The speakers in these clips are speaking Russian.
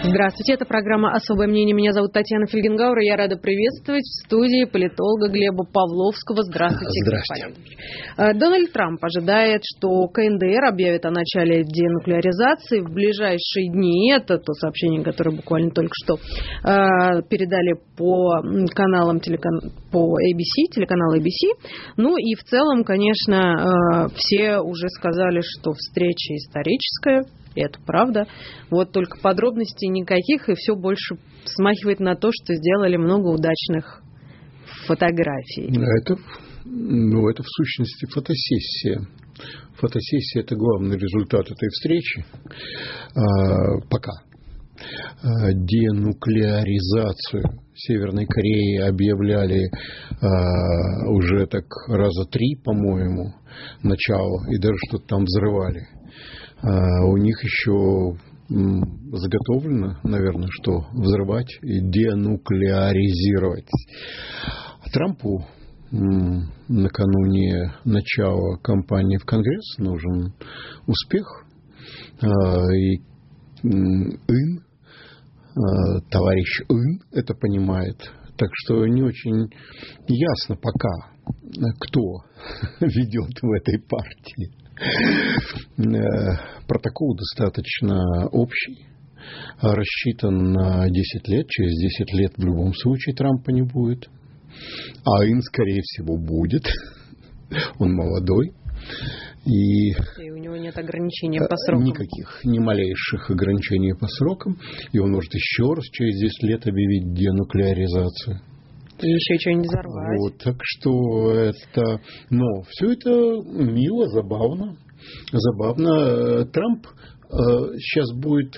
Здравствуйте, это программа «Особое мнение». Меня зовут Татьяна Фельгенгауэр, и я рада приветствовать в студии политолога Глеба Павловского. Здравствуйте, Здравствуйте. Дональд Трамп ожидает, что КНДР объявит о начале денуклеаризации в ближайшие дни. Это то сообщение, которое буквально только что передали по каналам по ABC, телеканалу ABC. Ну и в целом, конечно, все уже сказали, что встреча историческая. И это правда. Вот только подробностей никаких, и все больше смахивает на то, что сделали много удачных фотографий. Это в сущности фотосессия. Фотосессия – это главный результат этой встречи. Пока. Денуклеаризацию Северной Кореи объявляли уже так раза 3, по-моему, начало, и даже что-то там взрывали. У них еще заготовлено, наверное, что взрывать и денуклеаризировать. Трампу накануне начала кампании в Конгресс нужен успех. И товарищ Ин это понимает. Так что не очень ясно пока, кто ведет в этой партии. Протокол достаточно общий, рассчитан на 10 лет. Через 10 лет в любом случае Трампа не будет. А Ин, скорее всего, будет. Он молодой. И у него нет ограничений по срокам. Никаких, ни малейших ограничений по срокам. И он может еще раз через 10 лет объявить денуклеаризацию. И еще что-нибудь взорвать. Вот, так что это... Но все это мило, забавно. Трамп сейчас будет,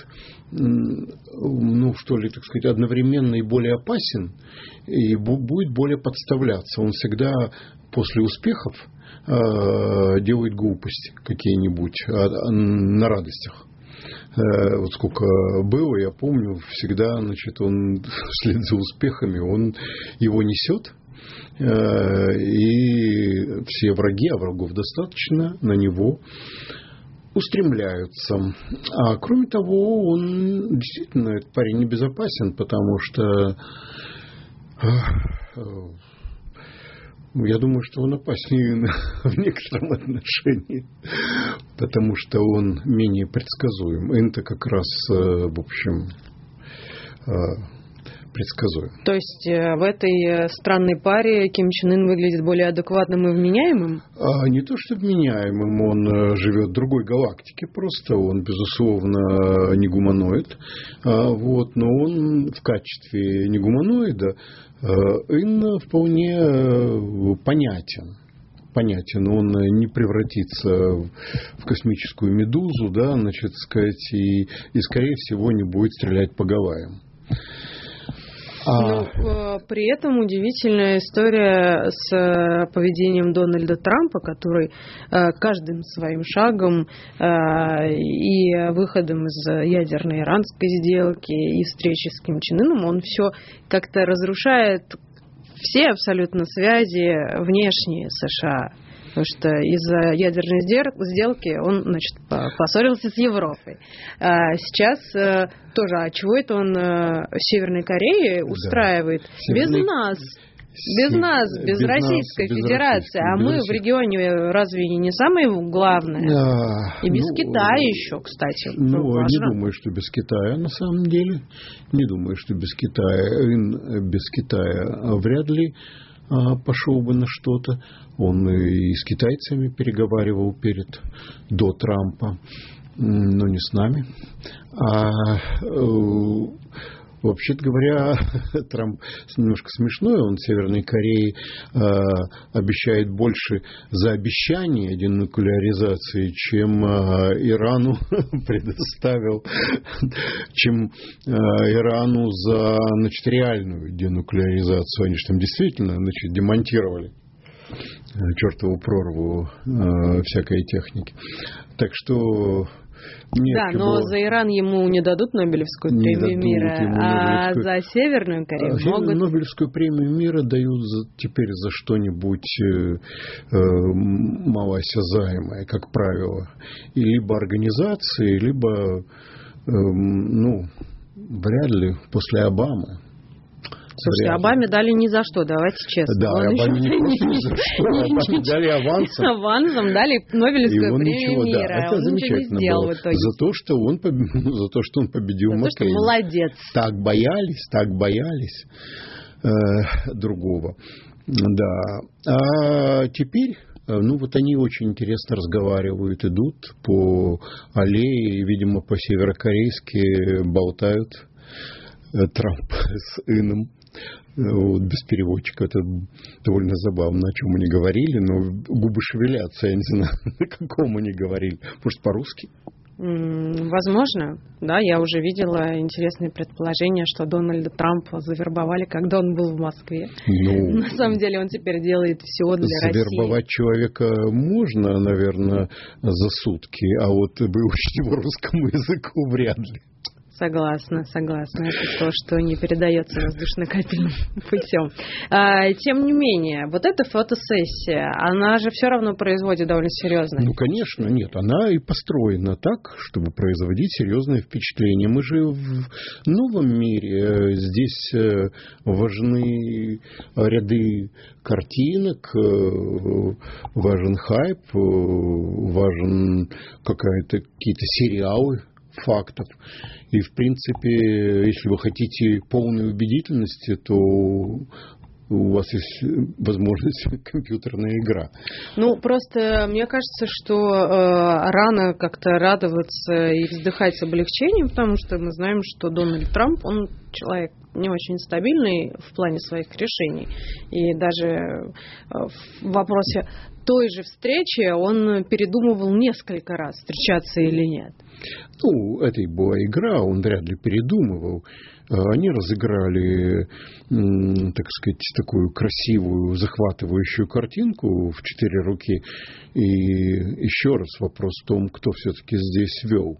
одновременно и более опасен, и будет более подставляться. Он всегда после успехов делает глупости какие-нибудь на радостях. Вот сколько было, я помню, всегда, он вслед за успехами, он его несет, и все враги, а врагов достаточно, на него устремляются. А кроме того, он действительно, этот парень небезопасен, потому что я думаю, что он опаснее в некотором отношении, потому что он менее предсказуем. Это как раз, в общем, предсказуем. То есть в этой странной паре Ким Чен Ын выглядит более адекватным и вменяемым? Не то, что вменяемым, он живет в другой галактике просто, он, безусловно, не гуманоид, но он в качестве не гуманоида Ин вполне понятен, он не превратится в космическую медузу, и скорее всего не будет стрелять по Гавайям. Но при этом удивительная история с поведением Дональда Трампа, который каждым своим шагом и выходом из ядерной иранской сделки и встречи с Ким Чен Ыном, он все как-то разрушает все абсолютно связи внешние США. Потому что из-за ядерной сделки он, поссорился с Европой. Сейчас тоже, чего это он в Северной Корее устраивает? Без нас, без Российской Федерации. А мы в регионе разве не самое главное? И без Китая еще, кстати. Не думаю, что без Китая на самом деле. Не думаю, что без Китая. Без Китая вряд ли пошел бы на что-то. Он и с китайцами переговаривал до Трампа, но не с нами. Вообще-то говоря, Трамп немножко смешной. Он Северной Корее обещает больше за обещание денуклеаризации, чем Ирану предоставил, чем Ирану за реальную денуклеаризацию. Они же там действительно демонтировали чертову прорву всякой техники. Так что... но за Иран ему не дадут Нобелевскую премию мира, а за Северную Корею могут... Нобелевскую премию мира дают теперь за что-нибудь малоосязаемое, как правило. И либо организации, либо Вряд ли после Обамы. Слушайте, Обаме дали ни за что, давайте честно. Да, Обаме не просто ни за что, Обаме дали авансом. Авансом дали Нобелевскую премию мира. Это замечательно было. За то, что он победил Маккейна. За то, что молодец. Так боялись другого. Да. А теперь, они очень интересно разговаривают, идут по аллее, видимо, по-северокорейски болтают Трамп с Ином. Без переводчика. Это довольно забавно, о чем они говорили, но губы шевелятся, я не знаю, на каком они говорили. Может, по-русски? Возможно, да, я уже видела интересные предположения, что Дональда Трампа завербовали, когда он был в Москве. На самом деле он теперь делает все для России. Завербовать человека можно, наверное, за сутки, а вот выучить его русскому языку вряд ли. Согласна. Это то, что не передается воздушно-капельным путем. Тем не менее, вот эта фотосессия, она же все равно производит довольно серьезное. Конечно, нет. Она и построена так, чтобы производить серьезное впечатление. Мы же в новом мире. Здесь важны ряды картинок, важен хайп, важен какие-то сериалы фактов. И, в принципе, если вы хотите полной убедительности, то у вас есть возможность компьютерная игра. Просто мне кажется, что рано как-то радоваться и вздыхать с облегчением, потому что мы знаем, что Дональд Трамп, он человек не очень стабильный в плане своих решений. И даже в вопросе той же встречи он передумывал несколько раз, встречаться или нет. Это и была игра, он вряд ли передумывал. Они разыграли, так сказать, такую красивую, захватывающую картинку в 4 руки. И еще раз вопрос в том, кто все-таки здесь вел.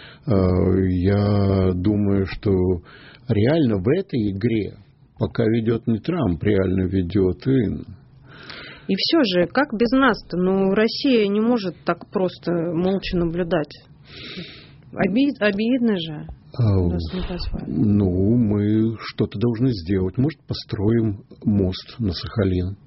Я думаю, что реально в этой игре пока ведет не Трамп, реально ведет Ин. И все же, как без нас-то? Россия не может так просто молча наблюдать. Обидно же. Мы что-то должны сделать. Может, построим мост на Сахалин.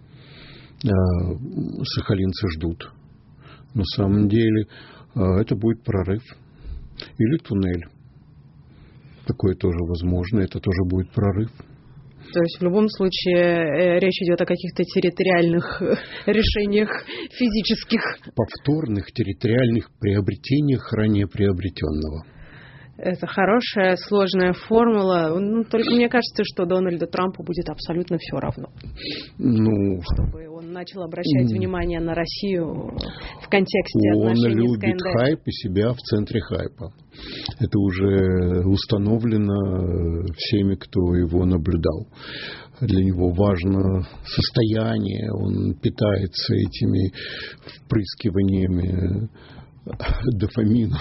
Сахалинцы ждут. На самом деле, это будет прорыв. Или туннель. Такое тоже возможно. Это тоже будет прорыв. То есть в любом случае речь идет о каких-то территориальных решениях физических. Повторных территориальных приобретениях ранее приобретенного. Это хорошая, сложная формула. Только мне кажется, что Дональду Трампу будет абсолютно все равно. Чтобы он начал обращать внимание на Россию в контексте отношений с КНДР. Он любит хайп и себя в центре хайпа. Это уже установлено всеми, кто его наблюдал. Для него важно состояние, он питается этими впрыскиваниями дофамина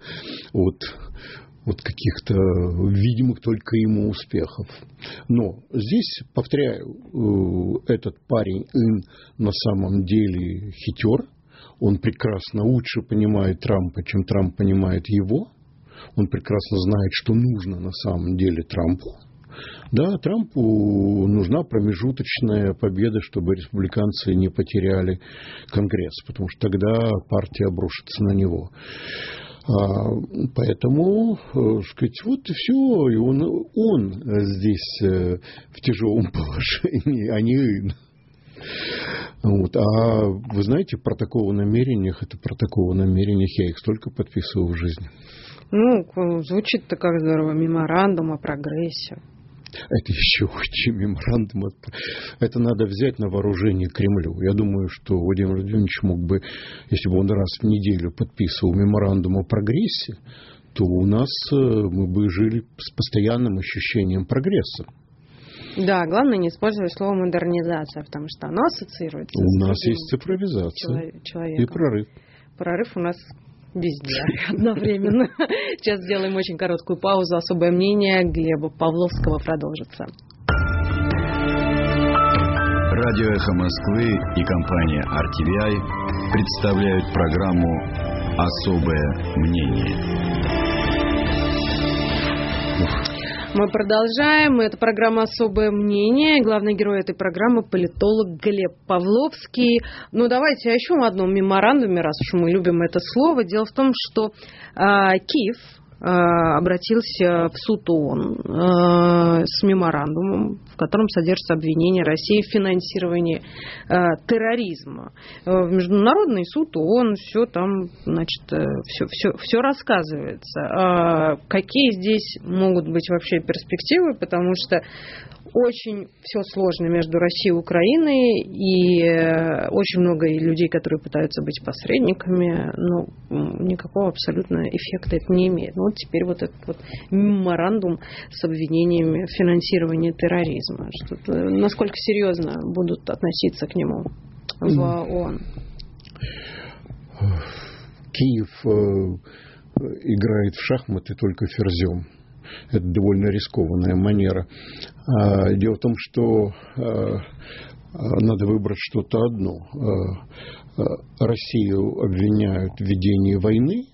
от каких-то видимых только ему успехов. Но здесь, повторяю, этот парень на самом деле хитер. Он прекрасно лучше понимает Трампа, чем Трамп понимает его. Он прекрасно знает, что нужно на самом деле Трампу. Да, Трампу нужна промежуточная победа, чтобы республиканцы не потеряли Конгресс, потому что тогда партия обрушится на него. Поэтому, сказать, вот и все. И он здесь в тяжелом положении, а не Ин. А вы знаете, протокол о намерениях, я их столько подписывал в жизни. Звучит-то как здорово. Меморандум о прогрессе. Это еще очень меморандум. Это надо взять на вооружение Кремлю. Я думаю, что Владимир Владимирович мог бы, если бы он раз в неделю подписывал меморандум о прогрессе, то у нас мы бы жили с постоянным ощущением прогресса. Да, главное не использовать слово модернизация, потому что оно ассоциируется с у нас есть цифровизация и прорыв. Прорыв у нас везде одновременно. Сейчас сделаем очень короткую паузу. Особое мнение Глеба Павловского продолжится. Радио «Эхо Москвы» и компания RTVI представляют программу «Особое мнение». Мы продолжаем. Это программа «Особое мнение». Главный герой этой программы – политолог Глеб Павловский. Ну, давайте о еще одном меморандуме, раз уж мы любим это слово. Дело в том, что Киев обратился в суд ООН с меморандумом, в котором содержится обвинение России в финансировании терроризма. В Международный суд ООН все там, значит, все рассказывается. Какие здесь могут быть вообще перспективы, потому что очень все сложно между Россией и Украиной, и очень много людей, которые пытаются быть посредниками, но никакого абсолютно эффекта это не имеет. Ну, вот теперь вот этот вот меморандум с обвинениями в финансировании терроризма. Насколько серьезно будут относиться к нему в ООН? Киев играет в шахматы только ферзем. Это довольно рискованная манера. Дело в том, что надо выбрать что-то одно. Россию обвиняют в ведении войны,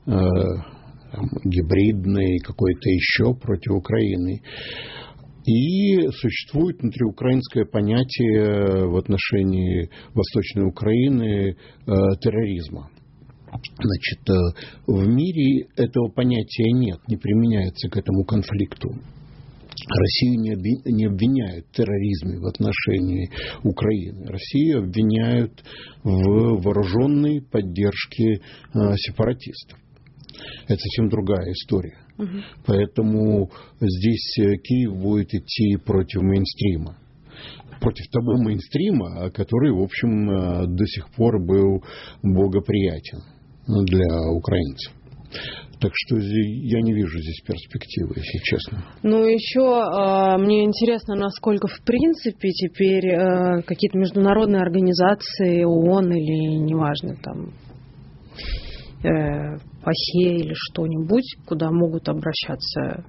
гибридной, какой-то еще против Украины. И существует внутриукраинское понятие в отношении Восточной Украины терроризма. Значит, в мире этого понятия нет, не применяется к этому конфликту. Россию не обвиняют в терроризме в отношении Украины. Россию обвиняют в вооруженной поддержке сепаратистов. Это совсем другая история. Поэтому здесь Киев будет идти против мейнстрима. Против того мейнстрима, который, в общем, до сих пор был благоприятен для украинцев. Так что я не вижу здесь перспективы, если честно. Ну, еще мне интересно, насколько, в принципе, теперь какие-то международные организации, ООН или, неважно, там, ПАСЕ или что-нибудь, куда могут обращаться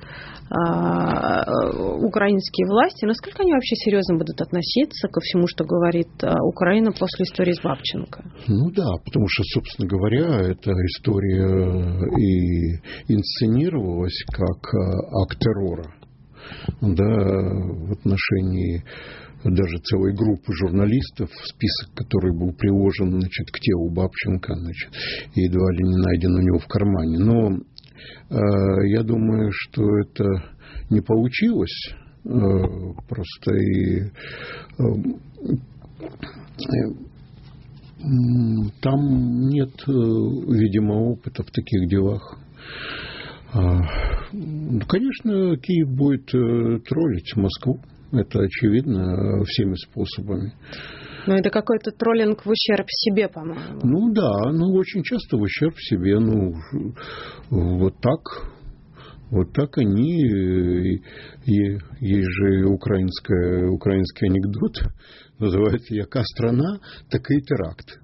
украинские власти, насколько они вообще серьезно будут относиться ко всему, что говорит Украина после истории с Бабченко? Ну да, потому что, собственно говоря, эта история и инсценировалась как акт террора, да, в отношении даже целой группы журналистов, список, который был приложен, значит, к телу Бабченко, значит, и едва ли не найден у него в кармане. Но я думаю, что это не получилось просто, и там нет, видимо, опыта в таких делах. Конечно, Киев будет троллить Москву. Это очевидно всеми способами. Но это какой-то троллинг в ущерб себе, по-моему. Ну да, очень часто в ущерб себе. Вот так они. Есть же украинский анекдот, называется «Яка страна, такий теракт».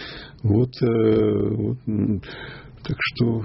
Так что...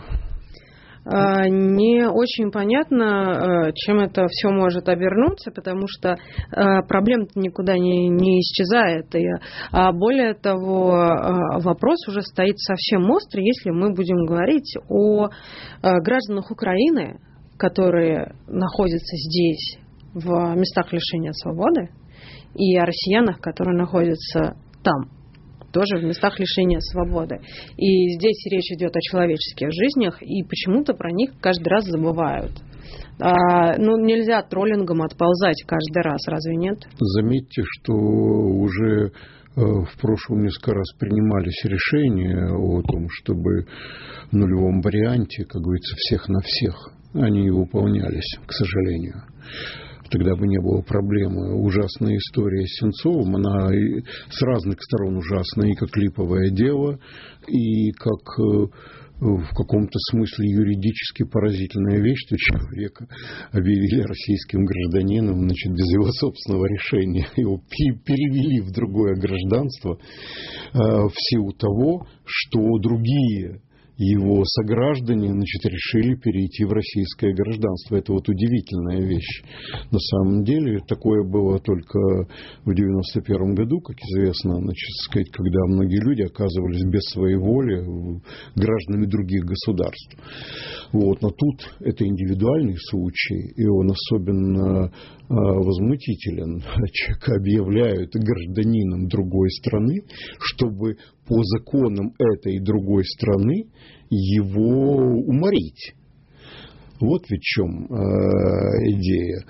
Не очень понятно, чем это все может обернуться, потому что проблема-то никуда не исчезает. И более того, вопрос уже стоит совсем острый, если мы будем говорить о гражданах Украины, которые находятся здесь в местах лишения свободы, и о россиянах, которые находятся там, тоже в местах лишения свободы. И здесь речь идет о человеческих жизнях, и почему-то про них каждый раз забывают. Нельзя троллингом отползать каждый раз, разве нет? Заметьте, что уже в прошлом несколько раз принимались решения о том, чтобы в нулевом варианте, как говорится, всех на всех, они не выполнялись, к сожалению. Тогда бы не было проблемы. Ужасная история с Сенцовым, она с разных сторон ужасная, и как липовое дело, и как в каком-то смысле юридически поразительная вещь, что человека объявили российским гражданином, значит, без его собственного решения. Его перевели в другое гражданство в силу того, что другие его сограждане, значит, решили перейти в российское гражданство. Это вот удивительная вещь. На самом деле, такое было только в 1991 году, как известно, значит, сказать, когда многие люди оказывались без своей воли гражданами других государств. Вот. Но тут это индивидуальный случай, и он особенно возмутителен. Человека объявляют гражданином другой страны, чтобы по законам этой другой страны его уморить. Вот ведь в чем идея.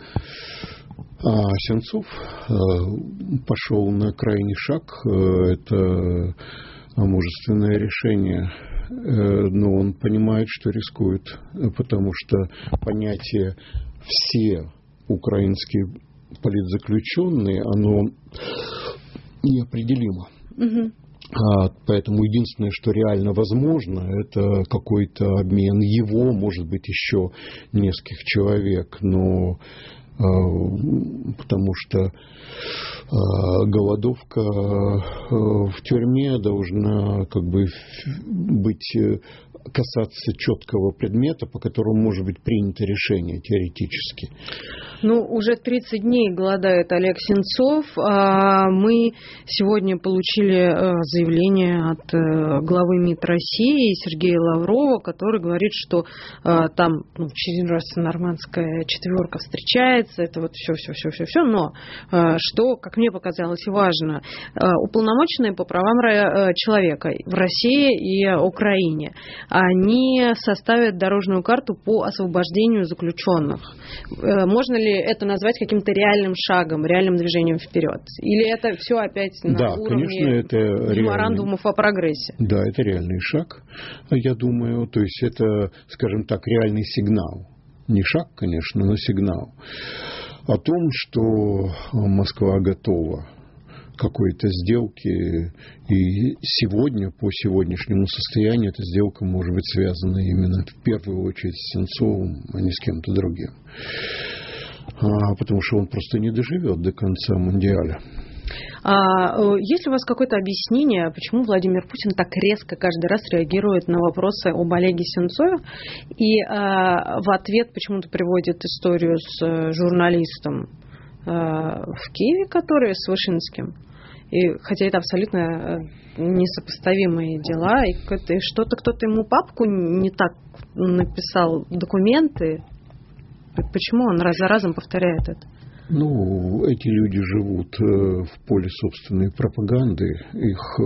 А Сенцов пошел на крайний шаг. Это мужественное решение. Но он понимает, что рискует, потому что понятие «все украинские политзаключенные», оно неопределимо. Поэтому единственное, что реально возможно, это какой-то обмен его, может быть, еще нескольких человек, но потому что голодовка в тюрьме должна как бы быть, касаться четкого предмета, по которому может быть принято решение теоретически. Ну, уже 30 дней голодает Олег Сенцов. Мы сегодня получили заявление от главы МИД России Сергея Лаврова, который говорит, что там через раз нормандская четверка встречается, это вот все, но что, как мне показалось, важно, уполномоченные по правам человека в России и Украине, они составят дорожную карту по освобождению заключенных. Можно ли это назвать каким-то реальным шагом, реальным движением вперед? Или это все опять на уровне меморандумов о прогрессе? Да, это реальный шаг, я думаю. То есть это, скажем так, реальный сигнал. Не шаг, конечно, но сигнал о том, что Москва готова к какой-то сделке. И сегодня, по сегодняшнему состоянию, эта сделка может быть связана именно в первую очередь с Сенцовым, а не с кем-то другим. Потому что он просто не доживет до конца Мундиаля. Есть ли у вас какое-то объяснение, почему Владимир Путин так резко каждый раз реагирует на вопросы об Олеге Сенцове и в ответ почему-то приводит историю с журналистом в Киеве, который с Вышинским? И, хотя это абсолютно несопоставимые дела, и что-то кто-то ему папку не так написал, документы. Почему он раз за разом повторяет это? Ну, эти люди живут в поле собственной пропаганды. Их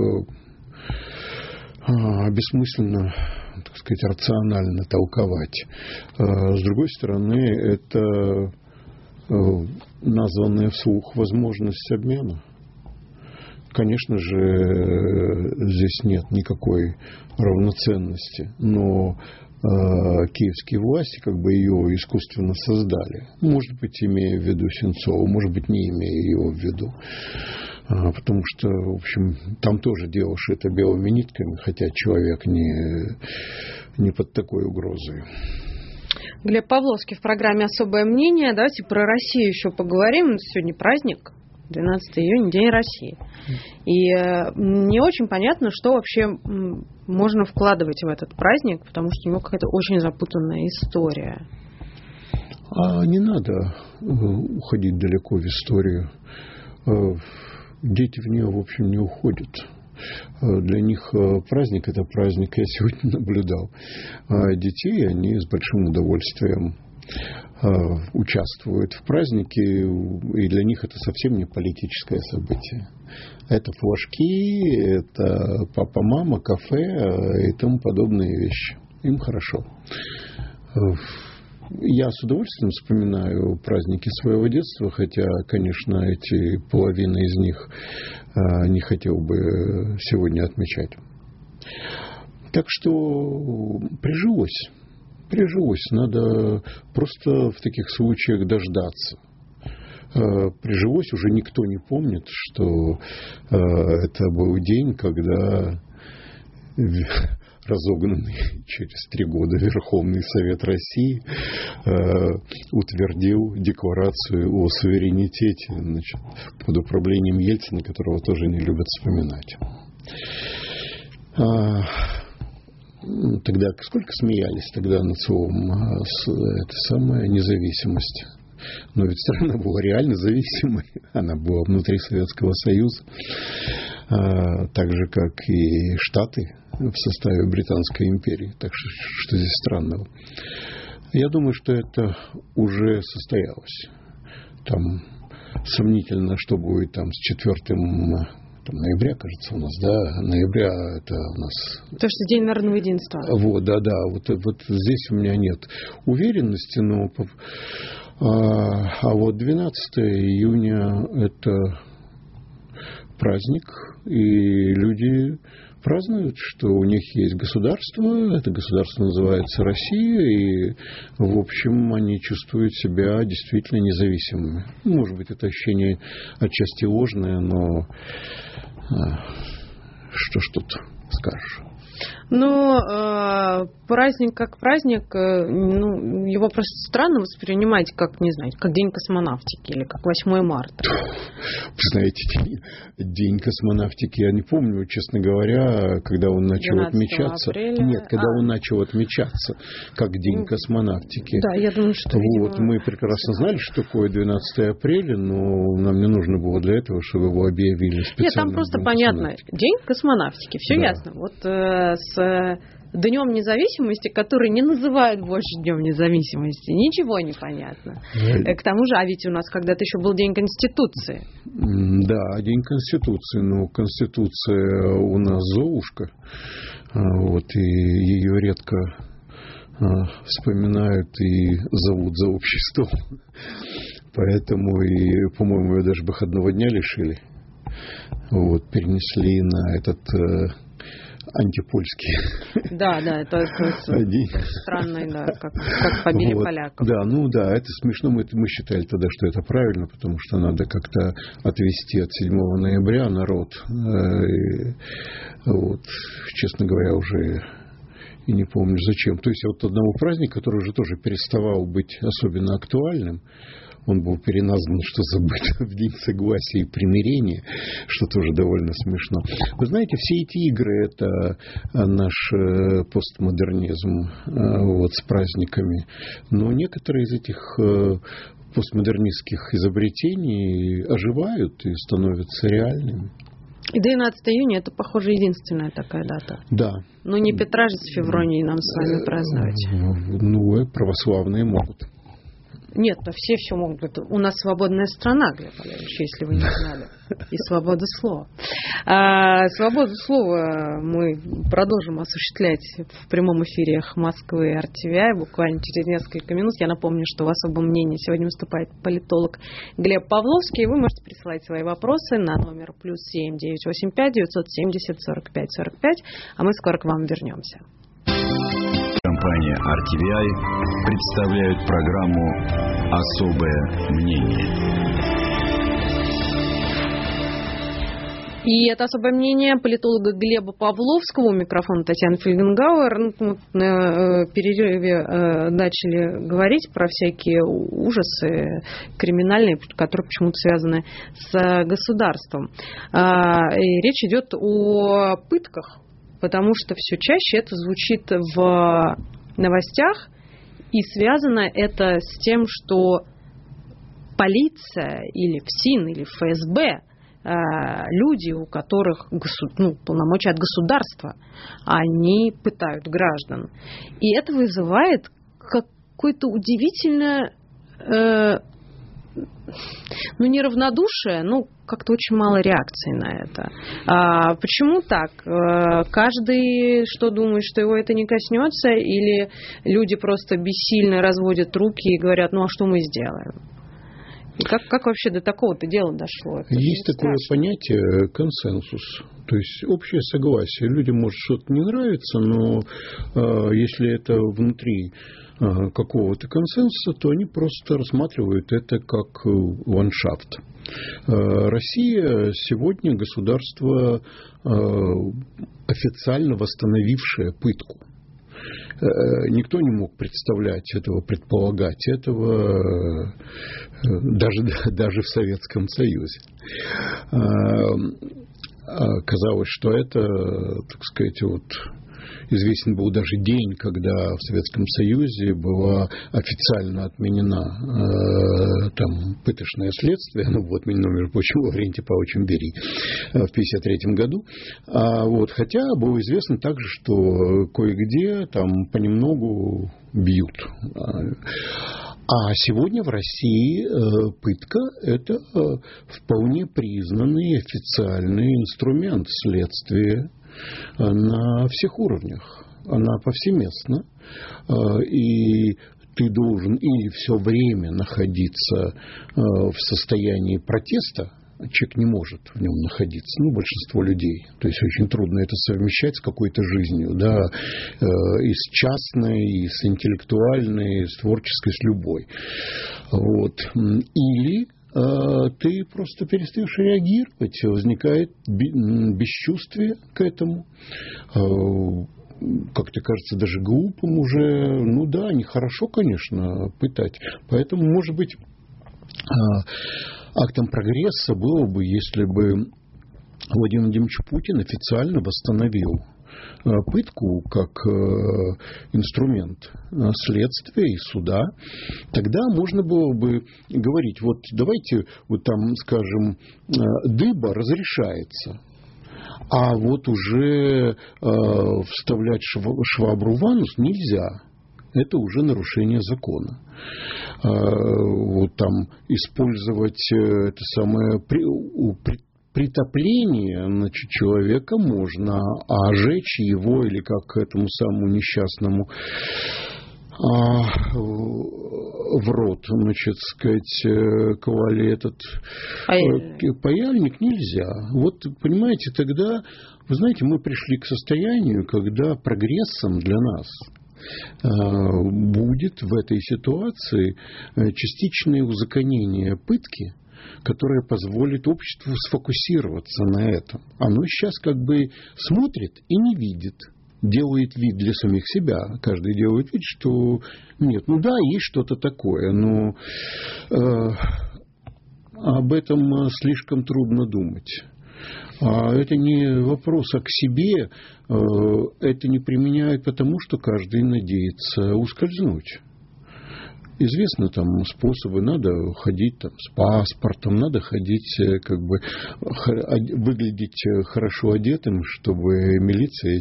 бессмысленно, так сказать, рационально толковать. С другой стороны, это названная вслух возможность обмена. Конечно же, здесь нет никакой равноценности, но киевские власти как бы ее искусственно создали. Может быть, имея в виду Сенцова, может быть, не имея его в виду. Потому что, в общем, там тоже дело шито белыми нитками, хотя человек не под такой угрозой. Глеб Павловский в программе «Особое мнение». Давайте про Россию еще поговорим. Сегодня праздник. 12 июня, День России. И не очень понятно, что вообще можно вкладывать в этот праздник, потому что у него какая-то очень запутанная история. Не надо уходить далеко в историю. Дети в нее, в общем, не уходят. Для них праздник – это праздник. Я сегодня наблюдал детей, они с большим удовольствием участвуют в празднике, и для них это совсем не политическое событие. Это флажки, это папа, мама, кафе и тому подобные вещи. Им хорошо. Я с удовольствием вспоминаю праздники своего детства, хотя, конечно, половина из них не хотел бы сегодня отмечать. Так что прижилось. Надо просто в таких случаях дождаться. Прижилось, уже никто не помнит, что это был день, когда разогнанный через 3 года Верховный Совет России утвердил декларацию о суверенитете, значит, под управлением Ельцина, которого тоже не любят вспоминать. тогда сколько смеялись тогда над словом это самая независимость. Но ведь страна была реально зависимой. Она была внутри Советского Союза. Так же, как и Штаты в составе Британской империи. Так что здесь странного. Я думаю, что это уже состоялось. Там сомнительно, что будет там с 4 ноября, кажется, у нас, да, ноября это у нас... То, что День народного единства. Вот, да, вот здесь у меня нет уверенности, но... А вот 12 июня это праздник, и люди празднуют, что у них есть государство, это государство называется Россия, и, в общем, они чувствуют себя действительно независимыми. Может быть, это ощущение отчасти ложное, но что ж тут скажешь? Но праздник как праздник, его просто странно воспринимать как, не знаю, как День космонавтики или как 8 марта. Вы знаете, День космонавтики, я не помню, честно говоря, когда он начал отмечаться. Апреля. Нет, когда он начал отмечаться как День космонавтики. Да, я думаю, что... Вот, мы прекрасно знали, что такое 12 апреля, но нам не нужно было для этого, чтобы его объявили специально. Нет, там просто понятно. День космонавтики, все ясно. Вот с Днем независимости, который не называют больше Днем независимости, ничего не понятно. К тому же, а ведь у нас когда-то еще был День Конституции. Да, День Конституции, но Конституция у нас золушка, вот, и ее редко вспоминают и зовут за общий стол. Поэтому, и, по-моему, ее даже выходного дня лишили. Вот, перенесли на этот... антипольский. Да, это странно, да, как побили поляков. Да, это смешно. Мы считали тогда, что это правильно, потому что надо как-то отвести от 7 ноября народ. Вот, честно говоря, уже и не помню зачем. То есть от одного праздника, который уже тоже переставал быть особенно актуальным, он был переназван, что забыт, в День согласия и примирения, что тоже довольно смешно. Вы знаете, все эти игры – это наш постмодернизм вот, с праздниками. Но некоторые из этих постмодернистских изобретений оживают и становятся реальными. И 12 июня – это, похоже, единственная такая дата. Да. Но не Петра же с Февронией нам с вами праздновать. Православные могут. Нет, то все могут быть. У нас свободная страна, Глеб Валерьевич, если вы не знали. И свобода слова. Свободу слова мы продолжим осуществлять в прямом эфире «Эхо Москвы» и RTVI буквально через несколько минут. Я напомню, что в особом мнении сегодня выступает политолог Глеб Павловский. Вы можете присылать свои вопросы на номер +7 985 970 45 45, а мы скоро к вам вернемся. Компания RTVI представляет программу «Особое мнение». И это особое мнение политолога Глеба Павловского. У микрофона Татьяна Фельгенгауэр. В перерыве начали говорить про всякие ужасы криминальные, которые почему-то связаны с государством. И речь идет о пытках, потому что все чаще это звучит в новостях, и связано это с тем, что полиция или ФСИН, или ФСБ, люди, у которых полномочия от государства, они пытают граждан. И это вызывает какое-то удивительное, неравнодушие, как-то очень мало реакции на это. Почему так? Каждый что думает, что его это не коснется, или люди просто бессильно разводят руки и говорят, а что мы сделаем? И как вообще до такого-то дела дошло? Это есть такое понятие консенсус, то есть общее согласие. Людям может что-то не нравится, но если это внутри какого-то консенсуса, то они просто рассматривают это как ландшафт. Россия сегодня государство, официально восстановившее пытку. Никто не мог представлять этого, предполагать этого даже в Советском Союзе. Казалось, что это, так сказать, известен был даже день, когда в Советском Союзе была официально отменена там пыточное следствие, оно было отменено, между прочим, в Лаврентия Павловичем Берии в 1953 году. Хотя было известно также, что кое-где там понемногу бьют. А сегодня в России пытка – это вполне признанный официальный инструмент следствия на всех уровнях. Она повсеместна, и ты должен или все время находиться в состоянии протеста, человек не может в нем находиться, большинство людей. То есть очень трудно это совмещать с какой-то жизнью, да, и с частной, и с интеллектуальной, и с творческой, с любой. Или ты просто перестаешь реагировать, возникает бесчувствие к этому. Как-то кажется даже глупым уже. Нехорошо, конечно, пытать. Поэтому, может быть, актом прогресса было бы, если бы Владимир Владимирович Путин официально восстановил пытку как инструмент следствия и суда. Тогда можно было бы говорить, давайте, скажем, дыба разрешается, а уже вставлять швабру в анус нельзя. Это уже нарушение закона. Использовать это самое притопление, человека можно, а жечь его или как этому самому несчастному в рот, клали этот паяльник нельзя. Понимаете, тогда, вы знаете, мы пришли к состоянию, когда прогрессом для нас будет в этой ситуации частичное узаконение пытки, которое позволит обществу сфокусироваться на этом. Оно сейчас смотрит и не видит. Делает вид для самих себя. Каждый делает вид, что нет. Есть что-то такое, но об этом слишком трудно думать. Это не вопрос, к себе это не применяют, потому что каждый надеется ускользнуть. Известны способы, надо ходить с паспортом, надо ходить, выглядеть хорошо одетым, чтобы милиция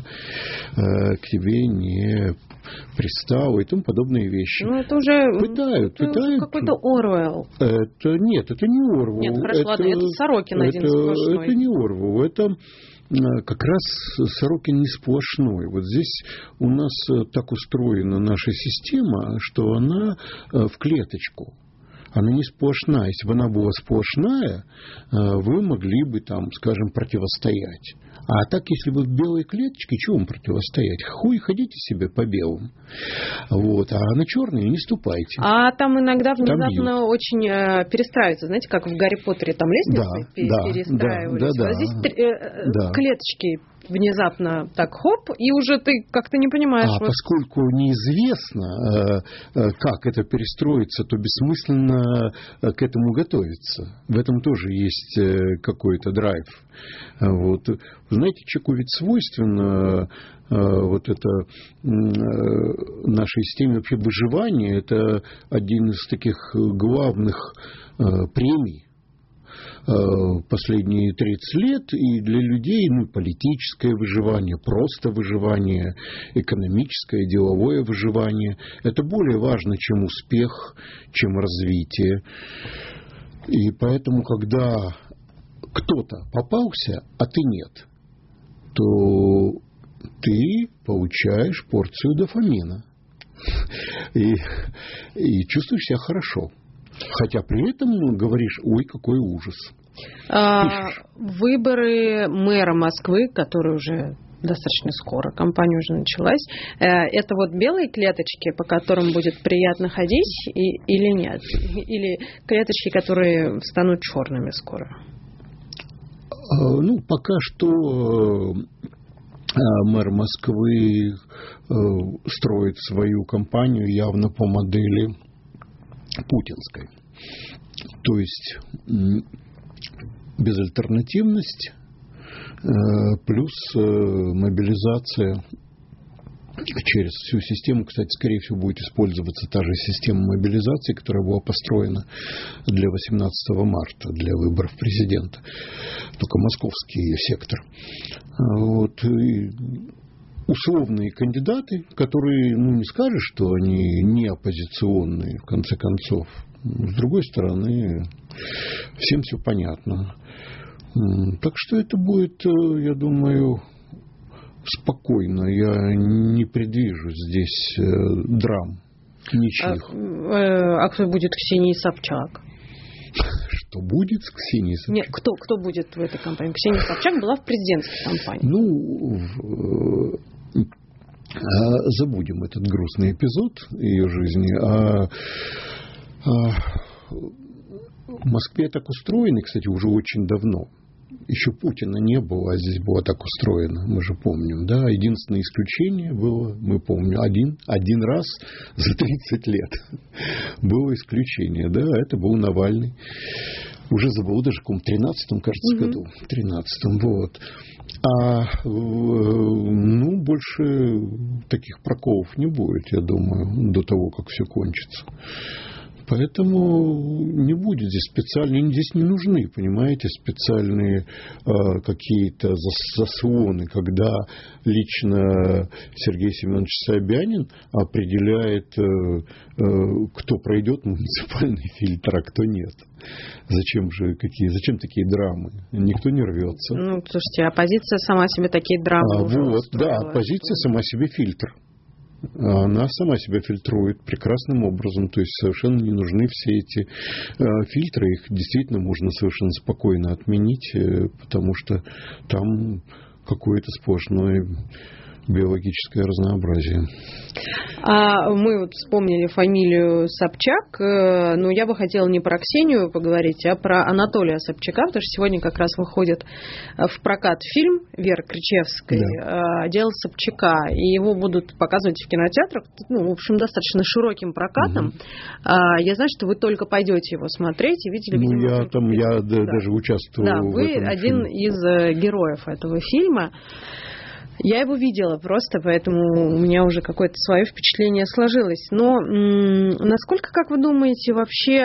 к тебе не пристала и тому подобные вещи. Это уже пытают. Какой-то Оруэлл. Нет, это не Оруэлл. Нет, хорошо, ладно, это Сорокин один сплошной. Это не Оруэлл, это как раз Сорокин не сплошной. Здесь у нас так устроена наша система, что она в клеточку. Она не сплошная. Если бы она была сплошная, вы могли бы скажем, противостоять. А так, если вы в белой клеточке, чего вам противостоять? Ходите себе по белым. А на черные не ступайте. А там иногда внезапно очень перестраиваются. Знаете, как в Гарри Поттере лестницы перестраивались. Да. Здесь клеточки внезапно хоп, и уже ты как-то не понимаешь. Поскольку неизвестно, как это перестроится, то бессмысленно к этому готовиться. В этом тоже есть какой-то драйв. Вы знаете, человеку ведь свойственно это нашей системе вообще выживания. Это один из таких главных премий последние 30 лет, и для людей политическое выживание, просто выживание, экономическое, деловое выживание. Это более важно, чем успех, чем развитие. И поэтому, когда кто-то попался, а ты нет, то ты получаешь порцию дофамина и чувствуешь себя хорошо. Хотя при этом говоришь, ой, какой ужас. Выборы мэра Москвы, которые уже достаточно скоро, кампания уже началась, это белые клеточки, по которым будет приятно ходить, или нет? Или клеточки, которые станут черными скоро? Пока что мэр Москвы строит свою кампанию явно по модели путинской. То есть безальтернативность плюс мобилизация через всю систему. Кстати, скорее всего, будет использоваться та же система мобилизации, которая была построена для 18 марта, для выборов президента. Только московский сектор. Вот. И условные кандидаты, которые, не скажешь, что они не оппозиционные, в конце концов. С другой стороны, всем все понятно. Так что это будет, я думаю, спокойно. Я не предвижу здесь драм ничьих. А кто будет Ксении Собчак? Что будет с Ксенией Собчак? Нет, кто будет в этой кампании? Ксения Собчак была в президентской кампании. Забудем этот грустный эпизод ее жизни. В Москве так устроено, кстати, уже очень давно. Еще Путина не было, а здесь было так устроено, мы же помним, да. Единственное исключение было, мы помним, один раз за 30 лет было исключение, да, это был Навальный. Уже забыл, даже в каком 13-м, кажется, году, 13-м, вот. Больше таких проколов не будет, я думаю, до того, как все кончится. Поэтому не будет здесь здесь не нужны, понимаете, специальные какие-то заслоны, когда лично Сергей Семенович Собянин определяет, кто пройдет муниципальный фильтр, а кто нет. Зачем такие драмы? Никто не рвется. Слушайте, оппозиция сама себе такие драмы уже устроила. Да, оппозиция сама себе фильтр. Она сама себя фильтрует прекрасным образом, то есть совершенно не нужны все эти фильтры, их действительно можно совершенно спокойно отменить, потому что там какое-то сплошное биологическое разнообразие. Мы вспомнили фамилию Собчак, но я бы хотела не про Ксению поговорить, а про Анатолия Собчака, потому что сегодня как раз выходит в прокат фильм Веры Кричевской «Дело Собчака», и его будут показывать в кинотеатрах, в общем, достаточно широким прокатом. Я знаю, что вы только пойдете его смотреть и видели, видимо... Я даже участвую в этом вы один из героев этого фильма. Я его видела просто, поэтому у меня уже какое-то свое впечатление сложилось. Но насколько, как вы думаете, вообще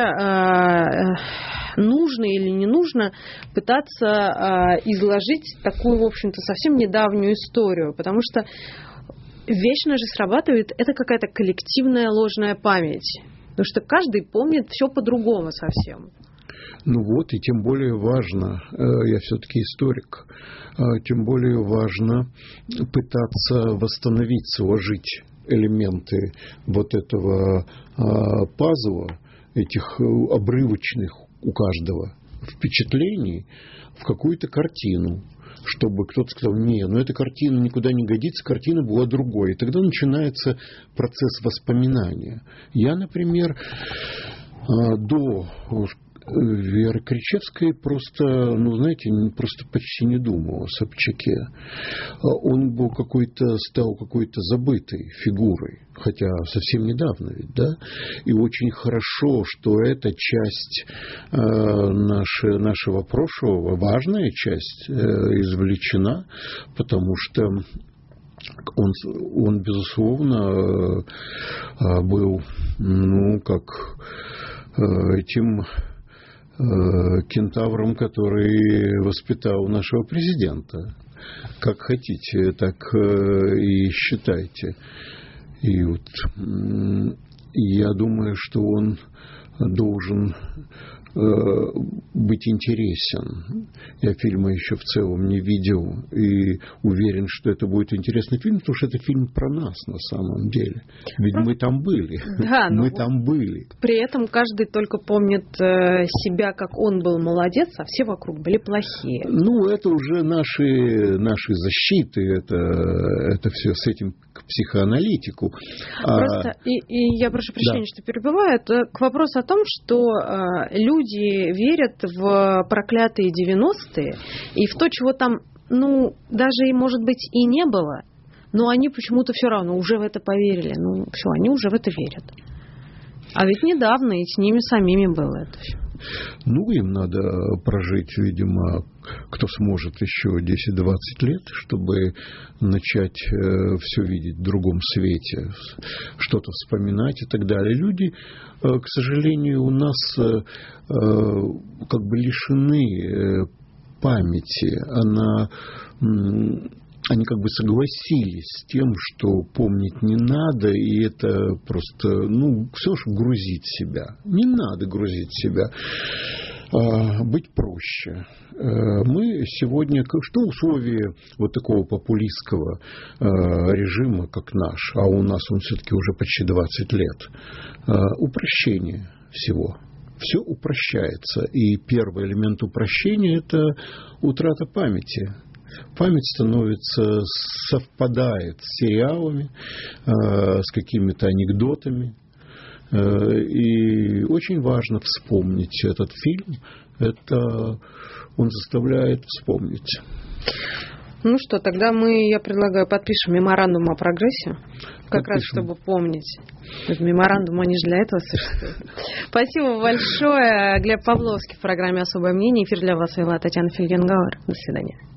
нужно или не нужно пытаться изложить такую, в общем-то, совсем недавнюю историю? Потому что вечно же срабатывает это какая-то коллективная ложная память. Потому что каждый помнит все по-другому совсем. И тем более важно, я все-таки историк, тем более важно пытаться восстановить, сложить элементы вот этого пазла, этих обрывочных у каждого впечатлений в какую-то картину, чтобы кто-то сказал, эта картина никуда не годится, картина была другой. И тогда начинается процесс воспоминания. Я, например, до Веры Кричевской просто почти не думал о Собчаке. Он стал какой-то забытой фигурой, хотя совсем недавно ведь, да? И очень хорошо, что эта часть нашего прошлого, важная часть, извлечена, потому что он безусловно, был, этим кентавром, который воспитал нашего президента. Как хотите, так и считайте. И я думаю, что он должен быть интересен. Я фильма еще в целом не видел и уверен, что это будет интересный фильм, потому что это фильм про нас на самом деле. Ведь мы там были. Да, мы там были. При этом каждый только помнит себя, как он был молодец, а все вокруг были плохие. Это уже наши защиты, это все с этим к психоаналитику. Просто, и я прошу прощения, что перебиваю, это к вопросу о том, что люди верят в проклятые 90-е и в то, чего там, даже, может быть, и не было, но они почему-то все равно уже в это поверили. Все, они уже в это верят. А ведь недавно и с ними самими было это все. Ну, им надо прожить, видимо, кто сможет еще 10-20 лет, чтобы начать все видеть в другом свете, что-то вспоминать и так далее. Люди, к сожалению, у нас как бы лишены памяти. Они как бы согласились с тем, что помнить не надо, и это просто, все же грузить себя. Не надо грузить себя. Быть проще. Мы сегодня, что условия вот такого популистского режима, как наш, а у нас он все-таки уже почти 20 лет, упрощение всего. Все упрощается. И первый элемент упрощения – это утрата памяти. Память совпадает с сериалами, с какими-то анекдотами. И очень важно вспомнить этот фильм. Он заставляет вспомнить. Ну что, тогда я предлагаю, подпишем меморандум о прогрессе. Как раз, чтобы помнить. Этот меморандум, они же для этого существуют. Спасибо большое. Глеб Павловский в программе «Особое мнение». Эфир для вас вела Татьяна Фельгенгауэр. До свидания.